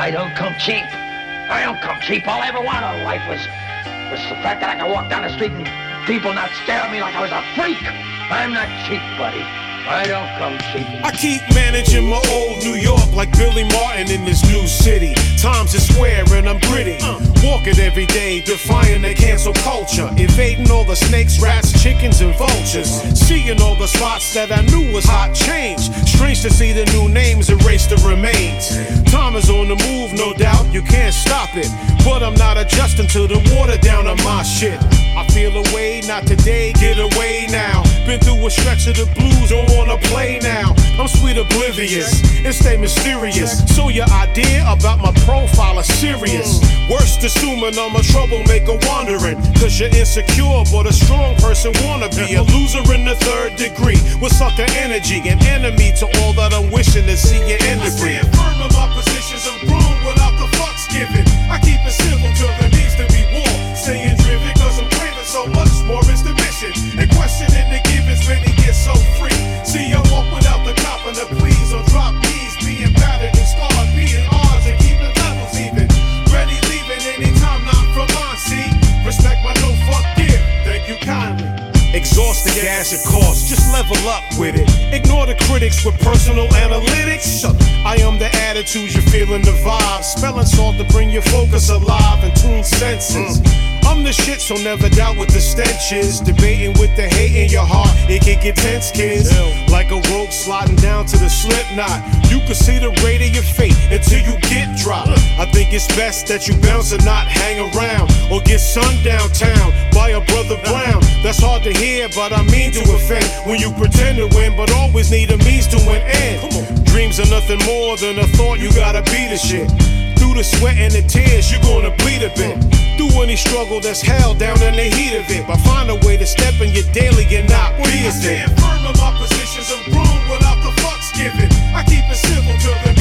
I don't come cheap. I don't come cheap. All I ever wanted in life was the fact that I could walk down the street and people not stare at me like I was a freak. I'm not cheap, buddy. I don't come cheap. I keep managing my old New York like Billy Martin in this new city. Times is square and I'm gritty. Walk it every day, defying the cancel culture. Evading all the snakes, rats, chickens, and vultures. Seeing all the spots that I knew was hot change. Strange to see the new names erase the remains. Time is on the move, no doubt, you can't stop it. But I'm not adjusting to the water down on my shit. I feel away, not today, get away now. Been through a stretch of the blues, don't wanna play now. I'm sweet oblivious and stay mysterious. So your idea about my profile is serious. Worst assuming I'm a troublemaker wandering. Cause you're insecure, but a strong person wanna be. A loser in the third degree with sucker energy. An enemy to all that I'm wishing to see you end the breed. I stand firm in my positions, I'm grown without the fucks given. I keep it civil till there needs to be war. Staying driven cause I'm craving so much more is the mission. And questioning the givens many get so free. See, I walk without the cop and the please or drop knees. Being battered and scarred, being odds and keeping levels even. Ready leaving anytime not from on. See, respect my no fuck give. Thank you kindly. Exhaust the gas it costs, just level up with it. Ignore the critics with personal analytics. I am the attitude, you're feeling the vibe. Spelling salt to bring your focus alive and tune senses. I'm the shit, so never doubt what the stench is. Debating with the hate in your heart, it can get tense, kids. Like a rope sliding down to the slip knot. You can see the rate of your fate until you get dropped. I think it's best that you bounce and not hang around, or get sunned downtown by a brother Brown. That's hard to hear, but I mean to offend. When you pretend to win, but always need a means to an end. Dreams are nothing more than a thought, you gotta be the shit. Through the sweat and the tears, you're gonna bleed a bit. Through any struggle that's held down in the heat of it. But find a way to step in your daily and not be a stand firm in my positions, I'm grown without the fucks given. I keep it civil till the